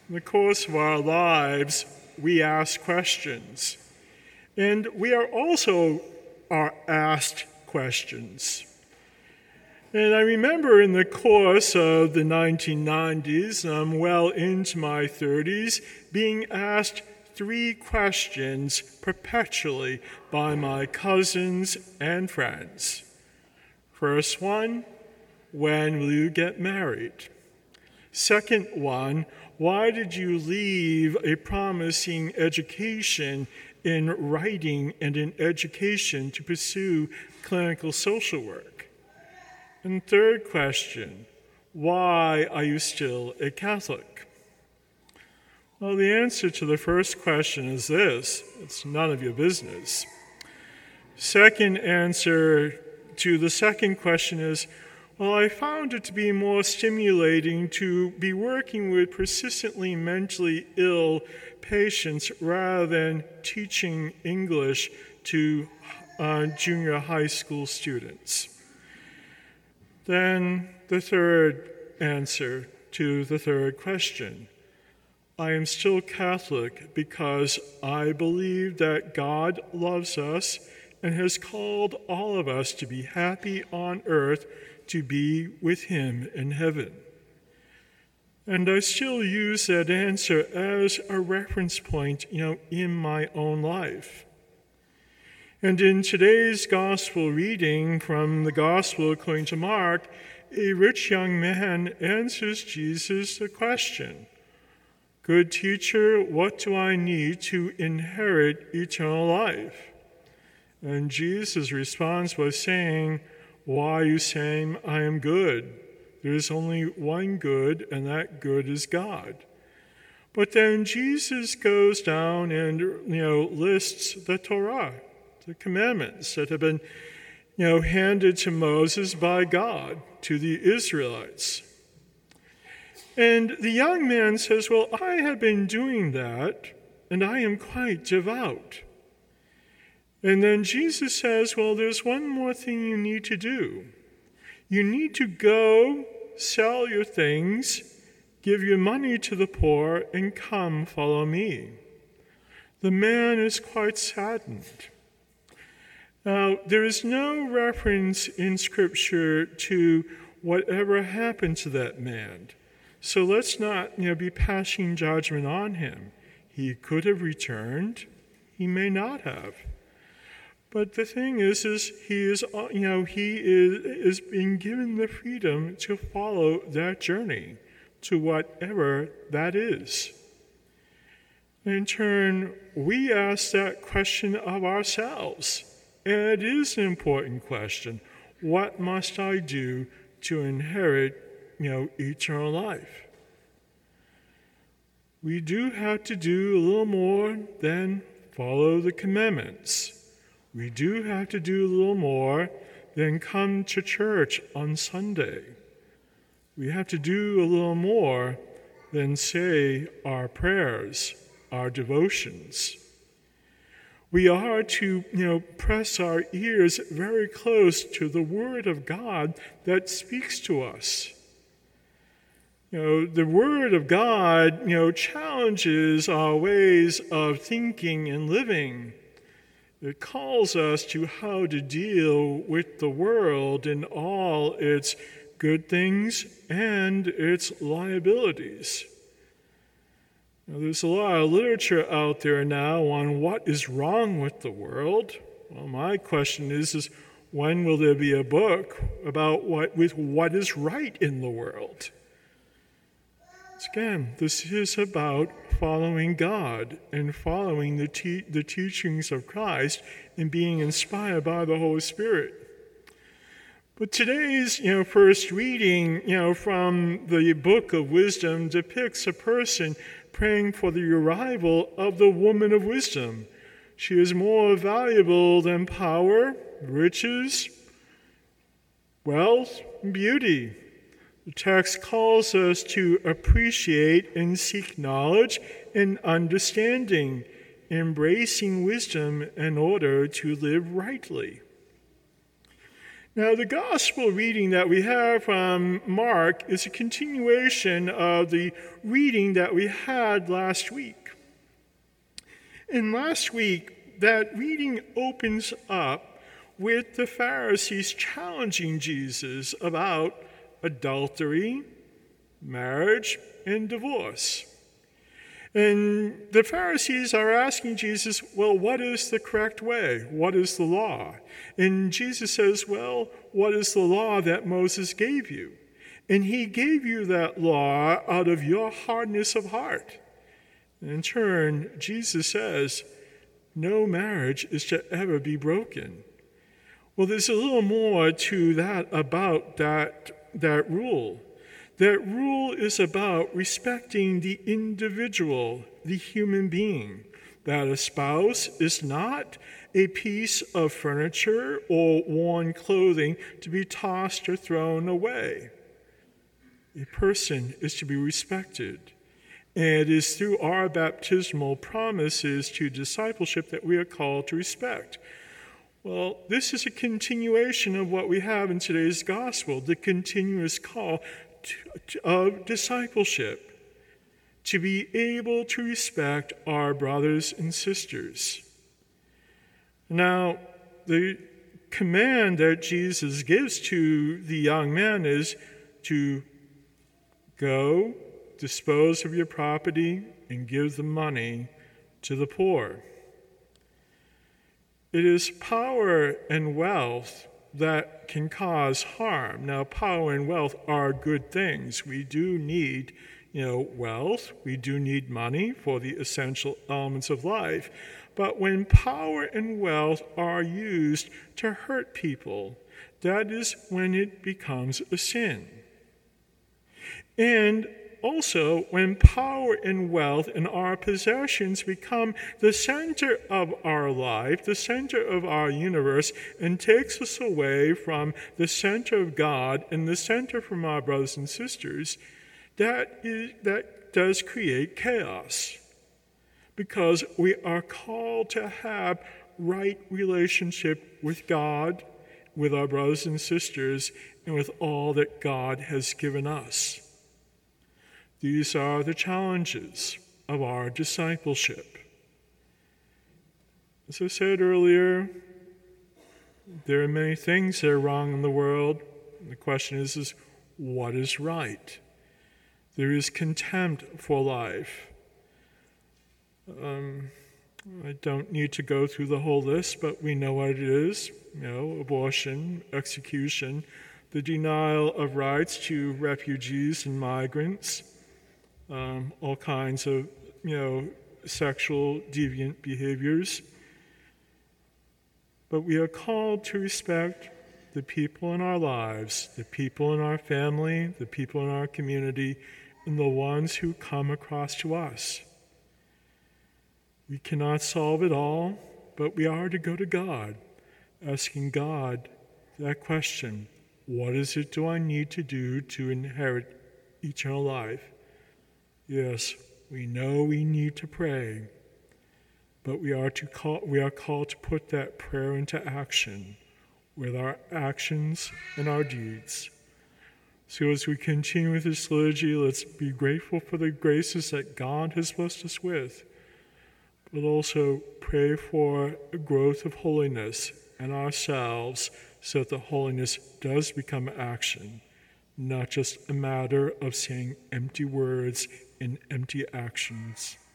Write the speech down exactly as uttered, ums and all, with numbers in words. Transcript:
In the course of our lives, we ask questions. And we are also are asked questions. And I remember in the course of the nineteen nineties, I'm well into my thirties, being asked three questions perpetually by my cousins and friends. First one, when will you get married? Second one, why did you leave a promising education in writing and in education to pursue clinical social work? And third question, why are you still a Catholic? Well, the answer to the first question is this: it's none of your business. Second answer to the second question is, well, I found it to be more stimulating to be working with persistently mentally ill patients rather than teaching English to uh, junior high school students. Then the third answer to the third question. I am still Catholic because I believe that God loves us and has called all of us to be happy on earth, to be with him in heaven. And I still use that answer as a reference point, you know, in my own life. And in today's gospel reading from the Gospel according to Mark, a rich young man answers Jesus the question, "Good teacher, what do I need to inherit eternal life?" And Jesus' response was saying, "Why are you saying I am good? There is only one good, and that good is God." But then Jesus goes down and, you know, lists the Torah, the commandments that have been, you know, handed to Moses by God to the Israelites. And the young man says, "Well, I have been doing that, and I am quite devout." And then Jesus says, well, there's one more thing you need to do. You need to go sell your things, give your money to the poor, and come follow me. The man is quite saddened. Now, there is no reference in Scripture to whatever happened to that man. So let's not, you know, be passing judgment on him. He could have returned. He may not have. But the thing is, is he is, you know, he is, is being given the freedom to follow that journey to whatever that is. In turn, we ask that question of ourselves. And it is an important question. What must I do to inherit, you know, eternal life? We do have to do a little more than follow the commandments. We do have to do a little more than come to church on Sunday. We have to do a little more than say our prayers, our devotions. We are to, you know, press our ears very close to the Word of God that speaks to us. You know, the Word of God, you know, challenges our ways of thinking and living. It calls us to how to deal with the world in all its good things and its liabilities. Now, there's a lot of literature out there now on what is wrong with the world. Well, my question is, is when will there be a book about what with what is right in the world? Again, this is about following God and following the, te- the teachings of Christ and being inspired by the Holy Spirit. But today's, you know, first reading, you know, from the Book of Wisdom depicts a person praying for the arrival of the woman of wisdom. She is more valuable than power, riches, wealth, and beauty. The text calls us to appreciate and seek knowledge and understanding, embracing wisdom in order to live rightly. Now, the gospel reading that we have from Mark is a continuation of the reading that we had last week. And last week, that reading opens up with the Pharisees challenging Jesus about adultery, marriage, and divorce. And the Pharisees are asking Jesus, well, what is the correct way? What is the law? And Jesus says, well, what is the law that Moses gave you? And he gave you that law out of your hardness of heart. And in turn, Jesus says, no marriage is to ever be broken. Well, there's a little more to that about that, that rule. That rule is about respecting the individual, the human being. That a spouse is not a piece of furniture or worn clothing to be tossed or thrown away. A person is to be respected. And it is through our baptismal promises to discipleship that we are called to respect. Well, this is a continuation of what we have in today's gospel, the continuous call of discipleship, to be able to respect our brothers and sisters. Now, the command that Jesus gives to the young man is to go, dispose of your property, and give the money to the poor. It is power and wealth that can cause harm. Now, power and wealth are good things. We do need, you know, wealth. We do need money for the essential elements of life. But when power and wealth are used to hurt people, that is when it becomes a sin. And also, when power and wealth and our possessions become the center of our life, the center of our universe, and takes us away from the center of God and the center from our brothers and sisters, that is, that does create chaos. Because we are called to have right relationship with God, with our brothers and sisters, and with all that God has given us. These are the challenges of our discipleship. As I said earlier, there are many things that are wrong in the world. The question is, is what is right? There is contempt for life. Um, I don't need to go through the whole list, but we know what it is. You know, abortion, execution, the denial of rights to refugees and migrants, Um, all kinds of, you know, sexual deviant behaviors. But we are called to respect the people in our lives, the people in our family, the people in our community, and the ones who come across to us. We cannot solve it all, but we are to go to God, asking God that question, what is it do I need to do to inherit eternal life? Yes, we know we need to pray, but we are to call, we are called to put that prayer into action with our actions and our deeds. So as we continue with this liturgy, let's be grateful for the graces that God has blessed us with, but also pray for a growth of holiness in ourselves so that the holiness does become action, not just a matter of saying empty words and empty actions.